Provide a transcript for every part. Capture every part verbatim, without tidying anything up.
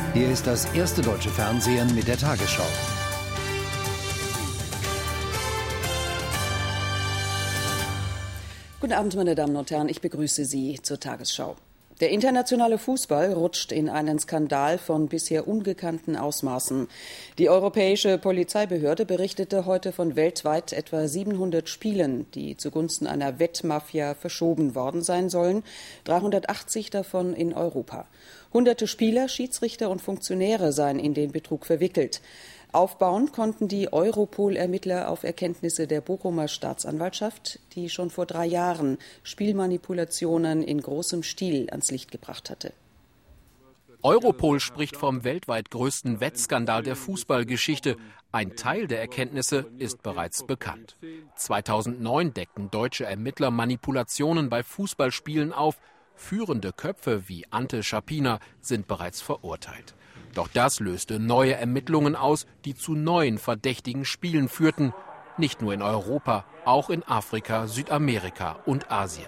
Hier ist das erste deutsche Fernsehen mit der Tagesschau. Guten Abend, meine Damen und Herren, ich begrüße Sie zur Tagesschau. Der internationale Fußball rutscht in einen Skandal von bisher ungekannten Ausmaßen. Die europäische Polizeibehörde berichtete heute von weltweit etwa siebenhundert Spielen, die zugunsten einer Wettmafia verschoben worden sein sollen, dreihundertachtzig davon in Europa. Hunderte Spieler, Schiedsrichter und Funktionäre seien in den Betrug verwickelt. Aufbauen konnten die Europol-Ermittler auf Erkenntnisse der Bochumer Staatsanwaltschaft, die schon vor drei Jahren Spielmanipulationen in großem Stil ans Licht gebracht hatte. Europol spricht vom weltweit größten Wettskandal der Fußballgeschichte. Ein Teil der Erkenntnisse ist bereits bekannt. zweitausendneun deckten deutsche Ermittler Manipulationen bei Fußballspielen auf. Führende Köpfe wie Ante Schapina sind bereits verurteilt. Doch das löste neue Ermittlungen aus, die zu neuen verdächtigen Spielen führten. Nicht nur in Europa, auch in Afrika, Südamerika und Asien.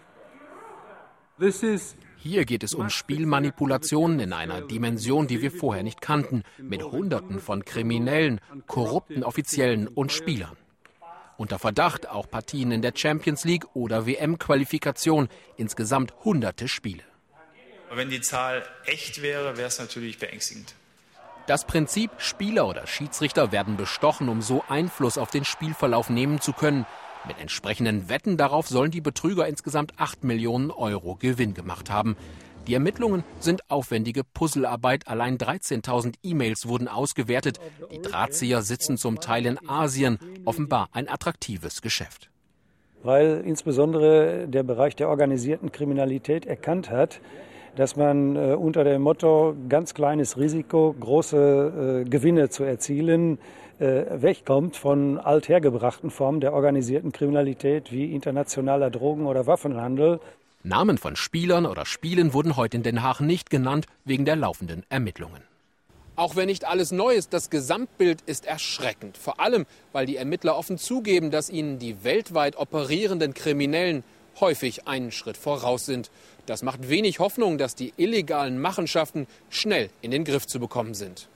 Hier geht es um Spielmanipulationen in einer Dimension, die wir vorher nicht kannten, mit Hunderten von Kriminellen, korrupten Offiziellen und Spielern. Unter Verdacht auch Partien in der Champions League oder W M-Qualifikation, insgesamt hunderte Spiele. Wenn die Zahl echt wäre, wäre es natürlich beängstigend. Das Prinzip, Spieler oder Schiedsrichter werden bestochen, um so Einfluss auf den Spielverlauf nehmen zu können. Mit entsprechenden Wetten darauf sollen die Betrüger insgesamt acht Millionen Euro Gewinn gemacht haben. Die Ermittlungen sind aufwendige Puzzlearbeit. Allein dreizehntausend E-Mails wurden ausgewertet. Die Drahtzieher sitzen zum Teil in Asien. Offenbar ein attraktives Geschäft. Weil insbesondere der Bereich der organisierten Kriminalität erkannt hat, dass man äh, unter dem Motto ganz kleines Risiko, große äh, Gewinne zu erzielen, äh, wegkommt von althergebrachten Formen der organisierten Kriminalität wie internationaler Drogen- oder Waffenhandel. Namen von Spielern oder Spielen wurden heute in Den Haag nicht genannt, wegen der laufenden Ermittlungen. Auch wenn nicht alles neu ist, das Gesamtbild ist erschreckend. Vor allem, weil die Ermittler offen zugeben, dass ihnen die weltweit operierenden Kriminellen häufig einen Schritt voraus sind. Das macht wenig Hoffnung, dass die illegalen Machenschaften schnell in den Griff zu bekommen sind.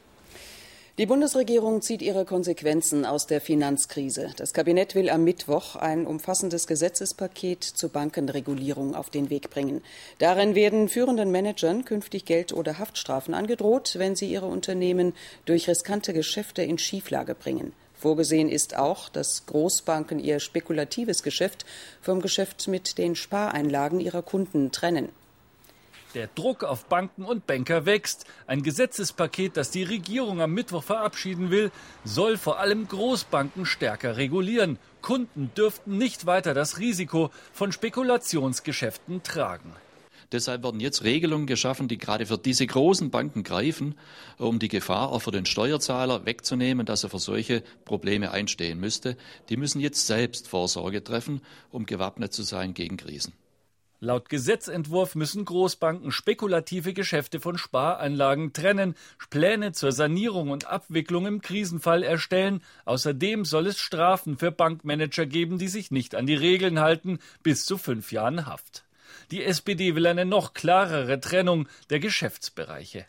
Die Bundesregierung zieht ihre Konsequenzen aus der Finanzkrise. Das Kabinett will am Mittwoch ein umfassendes Gesetzespaket zur Bankenregulierung auf den Weg bringen. Darin werden führenden Managern künftig Geld- oder Haftstrafen angedroht, wenn sie ihre Unternehmen durch riskante Geschäfte in Schieflage bringen. Vorgesehen ist auch, dass Großbanken ihr spekulatives Geschäft vom Geschäft mit den Spareinlagen ihrer Kunden trennen. Der Druck auf Banken und Banker wächst. Ein Gesetzespaket, das die Regierung am Mittwoch verabschieden will, soll vor allem Großbanken stärker regulieren. Kunden dürften nicht weiter das Risiko von Spekulationsgeschäften tragen. Deshalb werden jetzt Regelungen geschaffen, die gerade für diese großen Banken greifen, um die Gefahr auch für den Steuerzahler wegzunehmen, dass er für solche Probleme einstehen müsste. Die müssen jetzt selbst Vorsorge treffen, um gewappnet zu sein gegen Krisen. Laut Gesetzentwurf müssen Großbanken spekulative Geschäfte von Spareinlagen trennen, Pläne zur Sanierung und Abwicklung im Krisenfall erstellen. Außerdem soll es Strafen für Bankmanager geben, die sich nicht an die Regeln halten, bis zu fünf Jahren Haft. Die S P D will eine noch klarere Trennung der Geschäftsbereiche.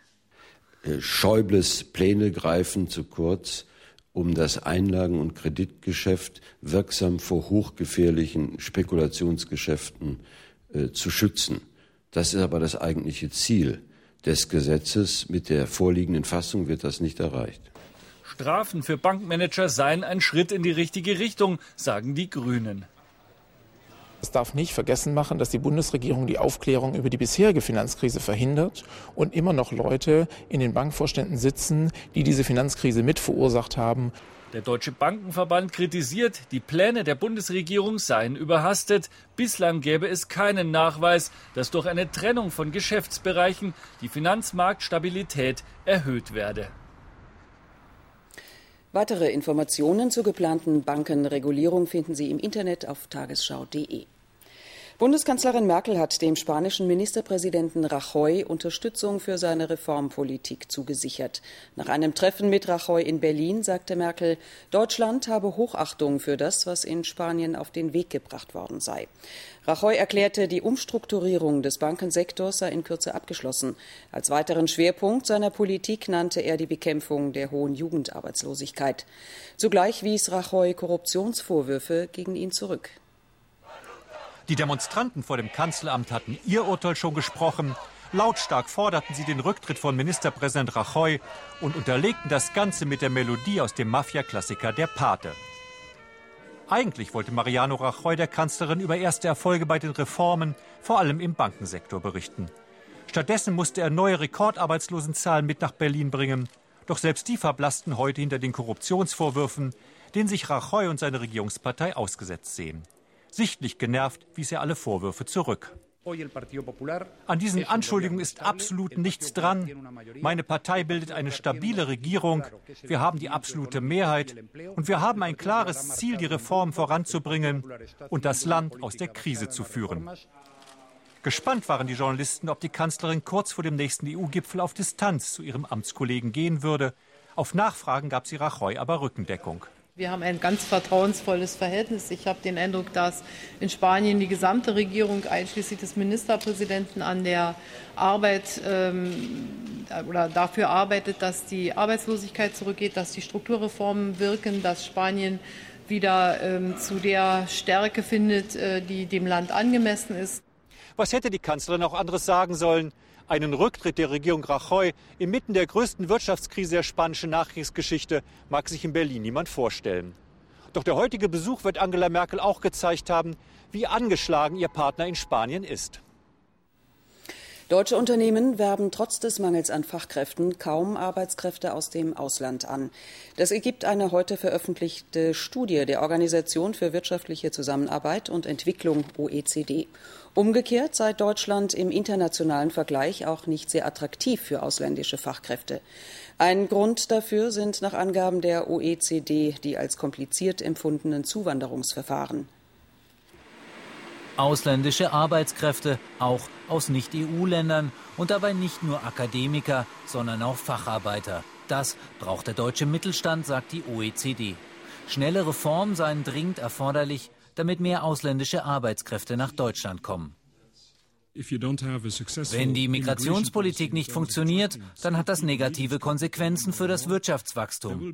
Schäubles Pläne greifen zu kurz, um das Einlagen- und Kreditgeschäft wirksam vor hochgefährlichen Spekulationsgeschäften äh, zu schützen. Das ist aber das eigentliche Ziel des Gesetzes. Mit der vorliegenden Fassung wird das nicht erreicht. Strafen für Bankmanager seien ein Schritt in die richtige Richtung, sagen die Grünen. Es darf nicht vergessen machen, dass die Bundesregierung die Aufklärung über die bisherige Finanzkrise verhindert und immer noch Leute in den Bankvorständen sitzen, die diese Finanzkrise mit verursacht haben. Der Deutsche Bankenverband kritisiert, die Pläne der Bundesregierung seien überhastet. Bislang gäbe es keinen Nachweis, dass durch eine Trennung von Geschäftsbereichen die Finanzmarktstabilität erhöht werde. Weitere Informationen zur geplanten Bankenregulierung finden Sie im Internet auf tagesschau punkt de. Bundeskanzlerin Merkel hat dem spanischen Ministerpräsidenten Rajoy Unterstützung für seine Reformpolitik zugesichert. Nach einem Treffen mit Rajoy in Berlin sagte Merkel, Deutschland habe Hochachtung für das, was in Spanien auf den Weg gebracht worden sei. Rajoy erklärte, die Umstrukturierung des Bankensektors sei in Kürze abgeschlossen. Als weiteren Schwerpunkt seiner Politik nannte er die Bekämpfung der hohen Jugendarbeitslosigkeit. Zugleich wies Rajoy Korruptionsvorwürfe gegen ihn zurück. Die Demonstranten vor dem Kanzleramt hatten ihr Urteil schon gesprochen. Lautstark forderten sie den Rücktritt von Ministerpräsident Rajoy und unterlegten das Ganze mit der Melodie aus dem Mafia-Klassiker Der Pate. Eigentlich wollte Mariano Rajoy der Kanzlerin über erste Erfolge bei den Reformen, vor allem im Bankensektor, berichten. Stattdessen musste er neue Rekordarbeitslosenzahlen mit nach Berlin bringen. Doch selbst die verblassten heute hinter den Korruptionsvorwürfen, denen sich Rajoy und seine Regierungspartei ausgesetzt sehen. Sichtlich genervt wies er alle Vorwürfe zurück. An diesen Anschuldigungen ist absolut nichts dran. Meine Partei bildet eine stabile Regierung. Wir haben die absolute Mehrheit. Und wir haben ein klares Ziel, die Reformen voranzubringen und das Land aus der Krise zu führen. Gespannt waren die Journalisten, ob die Kanzlerin kurz vor dem nächsten E U-Gipfel auf Distanz zu ihrem Amtskollegen gehen würde. Auf Nachfragen gab sie Rajoy aber Rückendeckung. Wir haben ein ganz vertrauensvolles Verhältnis. Ich habe den Eindruck, dass in Spanien die gesamte Regierung, einschließlich des Ministerpräsidenten, an der Arbeit ähm, oder dafür arbeitet, dass die Arbeitslosigkeit zurückgeht, dass die Strukturreformen wirken, dass Spanien wieder ähm, zu der Stärke findet, äh, die dem Land angemessen ist. Was hätte die Kanzlerin auch anderes sagen sollen? Einen Rücktritt der Regierung Rajoy inmitten der größten Wirtschaftskrise der spanischen Nachkriegsgeschichte mag sich in Berlin niemand vorstellen. Doch der heutige Besuch wird Angela Merkel auch gezeigt haben, wie angeschlagen ihr Partner in Spanien ist. Deutsche Unternehmen werben trotz des Mangels an Fachkräften kaum Arbeitskräfte aus dem Ausland an. Das ergibt eine heute veröffentlichte Studie der Organisation für wirtschaftliche Zusammenarbeit und Entwicklung O E C D. Umgekehrt sei Deutschland im internationalen Vergleich auch nicht sehr attraktiv für ausländische Fachkräfte. Ein Grund dafür sind nach Angaben der O E C D die als kompliziert empfundenen Zuwanderungsverfahren. Ausländische Arbeitskräfte, auch aus Nicht-E U-Ländern und dabei nicht nur Akademiker, sondern auch Facharbeiter. Das braucht der deutsche Mittelstand, sagt die O E C D. Schnelle Reformen seien dringend erforderlich, damit mehr ausländische Arbeitskräfte nach Deutschland kommen. Wenn die Migrationspolitik nicht funktioniert, dann hat das negative Konsequenzen für das Wirtschaftswachstum.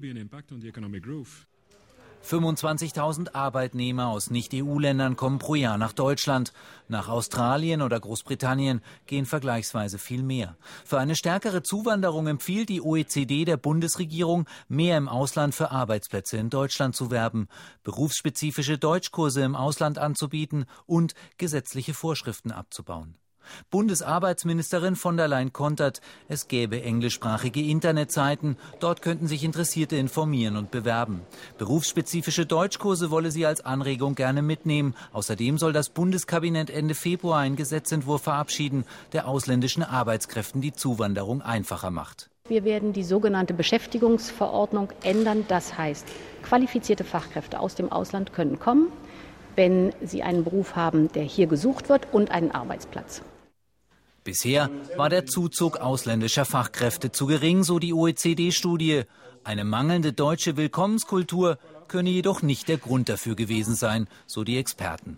fünfundzwanzigtausend Arbeitnehmer aus Nicht-E U-Ländern kommen pro Jahr nach Deutschland. Nach Australien oder Großbritannien gehen vergleichsweise viel mehr. Für eine stärkere Zuwanderung empfiehlt die O E C D der Bundesregierung, mehr im Ausland für Arbeitsplätze in Deutschland zu werben, berufsspezifische Deutschkurse im Ausland anzubieten und gesetzliche Vorschriften abzubauen. Bundesarbeitsministerin von der Leyen kontert, es gäbe englischsprachige Internetseiten, dort könnten sich Interessierte informieren und bewerben. Berufsspezifische Deutschkurse wolle sie als Anregung gerne mitnehmen. Außerdem soll das Bundeskabinett Ende Februar einen Gesetzentwurf verabschieden, der ausländischen Arbeitskräften die Zuwanderung einfacher macht. Wir werden die sogenannte Beschäftigungsverordnung ändern. Das heißt, qualifizierte Fachkräfte aus dem Ausland können kommen, wenn sie einen Beruf haben, der hier gesucht wird, und einen Arbeitsplatz. Bisher war der Zuzug ausländischer Fachkräfte zu gering, so die O E C D-Studie. Eine mangelnde deutsche Willkommenskultur könne jedoch nicht der Grund dafür gewesen sein, so die Experten.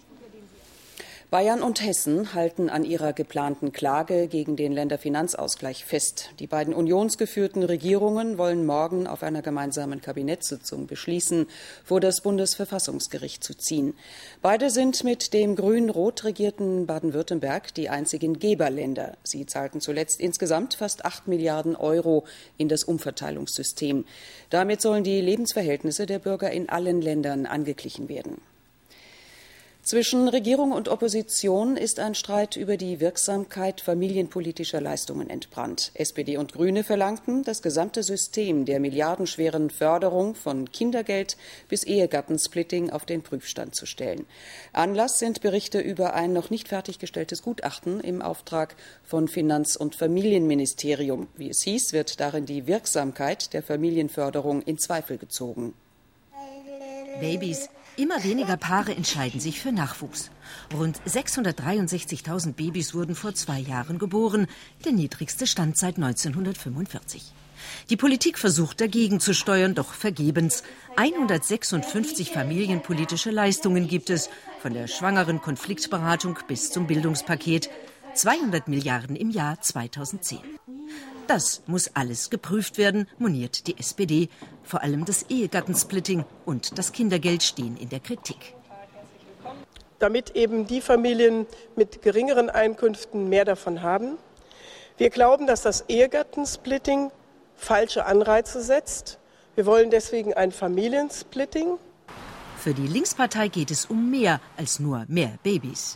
Bayern und Hessen halten an ihrer geplanten Klage gegen den Länderfinanzausgleich fest. Die beiden unionsgeführten Regierungen wollen morgen auf einer gemeinsamen Kabinettssitzung beschließen, vor das Bundesverfassungsgericht zu ziehen. Beide sind mit dem grün-rot regierten Baden-Württemberg die einzigen Geberländer. Sie zahlten zuletzt insgesamt fast acht Milliarden Euro in das Umverteilungssystem. Damit sollen die Lebensverhältnisse der Bürger in allen Ländern angeglichen werden. Zwischen Regierung und Opposition ist ein Streit über die Wirksamkeit familienpolitischer Leistungen entbrannt. S P D und Grüne verlangten, das gesamte System der milliardenschweren Förderung von Kindergeld bis Ehegattensplitting auf den Prüfstand zu stellen. Anlass sind Berichte über ein noch nicht fertiggestelltes Gutachten im Auftrag von Finanz- und Familienministerium. Wie es hieß, wird darin die Wirksamkeit der Familienförderung in Zweifel gezogen. Babys. Immer weniger Paare entscheiden sich für Nachwuchs. Rund sechshundertdreiundsechzigtausend Babys wurden vor zwei Jahren geboren, der niedrigste Stand seit neunzehnhundertfünfundvierzig. Die Politik versucht dagegen zu steuern, doch vergebens. hundertsechsundfünfzig familienpolitische Leistungen gibt es, Von der schwangeren Konfliktberatung bis zum Bildungspaket. zweihundert Milliarden im Jahr zweitausendzehn. Das muss alles geprüft werden, moniert die S P D. Vor allem das Ehegattensplitting und das Kindergeld stehen in der Kritik. Damit eben die Familien mit geringeren Einkünften mehr davon haben. Wir glauben, dass das Ehegattensplitting falsche Anreize setzt. Wir wollen deswegen ein Familiensplitting. Für die Linkspartei geht es um mehr als nur mehr Babys.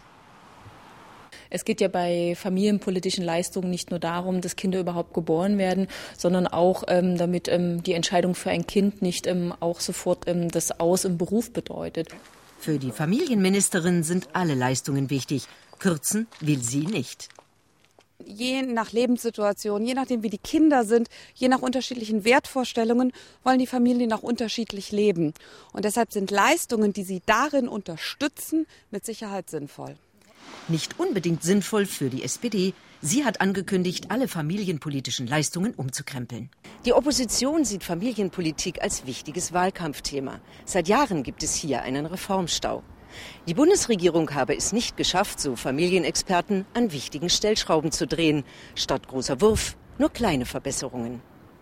Es geht ja bei familienpolitischen Leistungen nicht nur darum, dass Kinder überhaupt geboren werden, sondern auch, ähm, damit ähm, die Entscheidung für ein Kind nicht ähm, auch sofort ähm, das Aus im Beruf bedeutet. Für die Familienministerin sind alle Leistungen wichtig. Kürzen will sie nicht. Je nach Lebenssituation, je nachdem wie die Kinder sind, je nach unterschiedlichen Wertvorstellungen wollen die Familien auch unterschiedlich leben. Und deshalb sind Leistungen, die sie darin unterstützen, mit Sicherheit sinnvoll. Nicht unbedingt sinnvoll für die S P D. Sie hat angekündigt, alle familienpolitischen Leistungen umzukrempeln. Die Opposition sieht Familienpolitik als wichtiges Wahlkampfthema. Seit Jahren gibt es hier einen Reformstau. Die Bundesregierung habe es nicht geschafft, so Familienexperten, an wichtigen Stellschrauben zu drehen. Statt großer Wurf nur kleine Verbesserungen.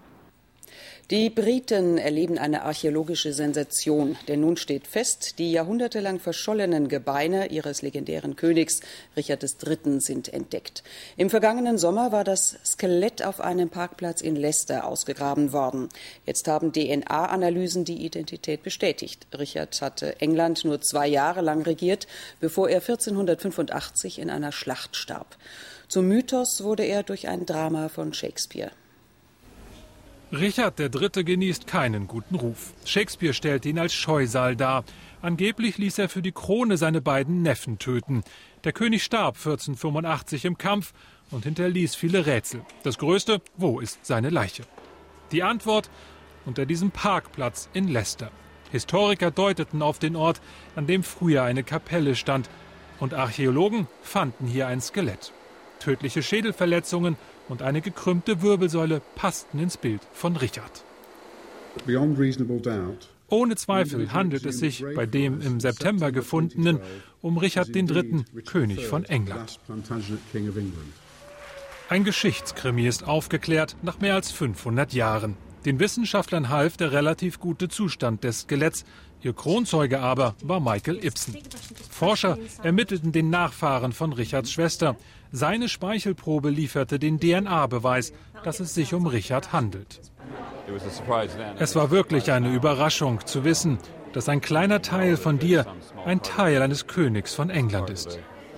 Die Briten erleben eine archäologische Sensation, denn nun steht fest, die jahrhundertelang verschollenen Gebeine ihres legendären Königs Richard der Dritte sind entdeckt. Im vergangenen Sommer war das Skelett auf einem Parkplatz in Leicester ausgegraben worden. Jetzt haben D N A-Analysen die Identität bestätigt. Richard hatte England nur zwei Jahre lang regiert, bevor er vierzehnhundertfünfundachtzig in einer Schlacht starb. Zum Mythos wurde er durch ein Drama von Shakespeare. Richard der Dritte genießt keinen guten Ruf. Shakespeare stellt ihn als Scheusal dar. Angeblich ließ er für die Krone seine beiden Neffen töten. Der König starb vierzehnhundertfünfundachtzig im Kampf und hinterließ viele Rätsel. Das größte: wo ist seine Leiche? Die Antwort: unter diesem Parkplatz in Leicester. Historiker deuteten auf den Ort, an dem früher eine Kapelle stand. Und Archäologen fanden hier ein Skelett. Tödliche Schädelverletzungen und eine gekrümmte Wirbelsäule passten ins Bild von Richard. Ohne Zweifel handelt es sich bei dem im September gefundenen um Richard den Dritten, König von England. Ein Geschichtskrimi ist aufgeklärt nach mehr als fünfhundert Jahren. Den Wissenschaftlern half der relativ gute Zustand des Skeletts. Ihr Kronzeuge aber war Michael Ibsen. Forscher ermittelten den Nachfahren von Richards Schwester. Seine Speichelprobe lieferte den D N A-Beweis, dass es sich um Richard handelt. Es war wirklich eine Überraschung zu wissen, dass ein kleiner Teil von dir ein Teil eines Königs von England ist.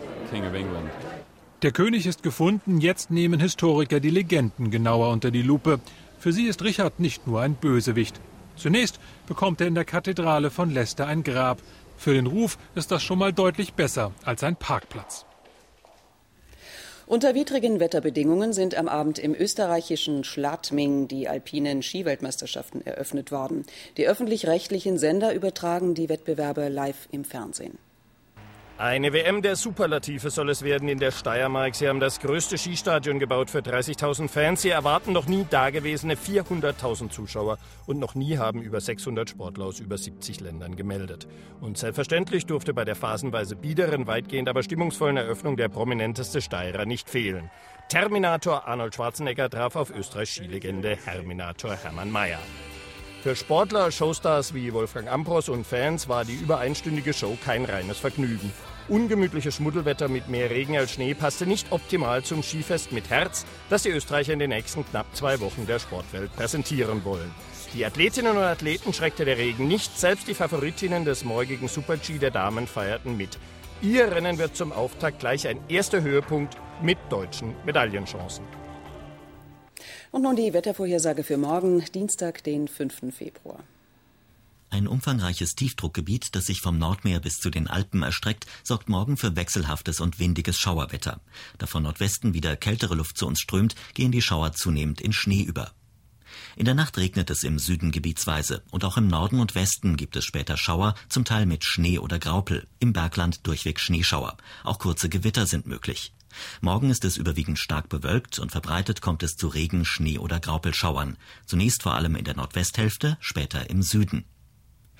Der König ist gefunden, jetzt nehmen Historiker die Legenden genauer unter die Lupe. Für sie ist Richard nicht nur ein Bösewicht. Zunächst bekommt er in der Kathedrale von Leicester ein Grab. Für den Ruf ist das schon mal deutlich besser als ein Parkplatz. Unter widrigen Wetterbedingungen sind am Abend im österreichischen Schladming die alpinen Skiweltmeisterschaften eröffnet worden. Die öffentlich-rechtlichen Sender übertragen die Wettbewerbe live im Fernsehen. Eine W M der Superlative soll es werden in der Steiermark. Sie haben das größte Skistadion gebaut für dreißigtausend Fans. Sie erwarten noch nie dagewesene vierhunderttausend Zuschauer. Und noch nie haben über sechshundert Sportler aus über siebzig Ländern gemeldet. Und selbstverständlich durfte bei der phasenweise biederen, weitgehend aber stimmungsvollen Eröffnung der prominenteste Steirer nicht fehlen. Terminator Arnold Schwarzenegger traf auf Österreichs Skilegende Herminator Hermann Maier. Für Sportler, Showstars wie Wolfgang Ambros und Fans war die über einstündige Show kein reines Vergnügen. Ungemütliches Schmuddelwetter mit mehr Regen als Schnee passte nicht optimal zum Skifest mit Herz, das die Österreicher in den nächsten knapp zwei Wochen der Sportwelt präsentieren wollen. Die Athletinnen und Athleten schreckte der Regen nicht, selbst die Favoritinnen des morgigen Super-G der Damen feierten mit. Ihr Rennen wird zum Auftakt gleich ein erster Höhepunkt mit deutschen Medaillenchancen. Und nun die Wettervorhersage für morgen, Dienstag, den fünften Februar. Ein umfangreiches Tiefdruckgebiet, das sich vom Nordmeer bis zu den Alpen erstreckt, sorgt morgen für wechselhaftes und windiges Schauerwetter. Da von Nordwesten wieder kältere Luft zu uns strömt, gehen die Schauer zunehmend in Schnee über. In der Nacht regnet es im Süden gebietsweise und auch im Norden und Westen gibt es später Schauer, zum Teil mit Schnee oder Graupel, im Bergland durchweg Schneeschauer. Auch kurze Gewitter sind möglich. Morgen ist es überwiegend stark bewölkt und verbreitet kommt es zu Regen, Schnee oder Graupelschauern. Zunächst vor allem in der Nordwesthälfte, später im Süden.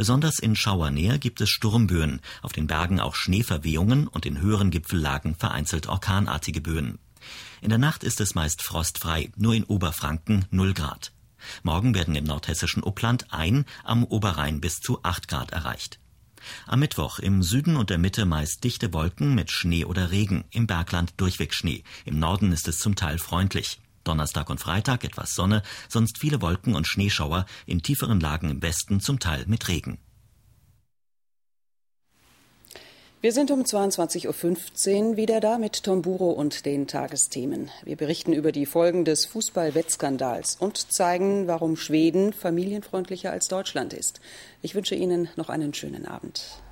Besonders in Schauernähe gibt es Sturmböen, auf den Bergen auch Schneeverwehungen und in höheren Gipfellagen vereinzelt orkanartige Böen. In der Nacht ist es meist frostfrei, nur in Oberfranken null Grad. Morgen werden im nordhessischen Uppland ein, am Oberrhein bis zu acht Grad erreicht. Am Mittwoch im Süden und der Mitte meist dichte Wolken mit Schnee oder Regen, im Bergland durchweg Schnee. Im Norden ist es zum Teil freundlich. Donnerstag und Freitag etwas Sonne, sonst viele Wolken und Schneeschauer, in tieferen Lagen im Westen zum Teil mit Regen. Wir sind um zweiundzwanzig Uhr fünfzehn wieder da mit Tom Buro und den Tagesthemen. Wir berichten über die Folgen des Fußball-Wettskandals und zeigen, warum Schweden familienfreundlicher als Deutschland ist. Ich wünsche Ihnen noch einen schönen Abend.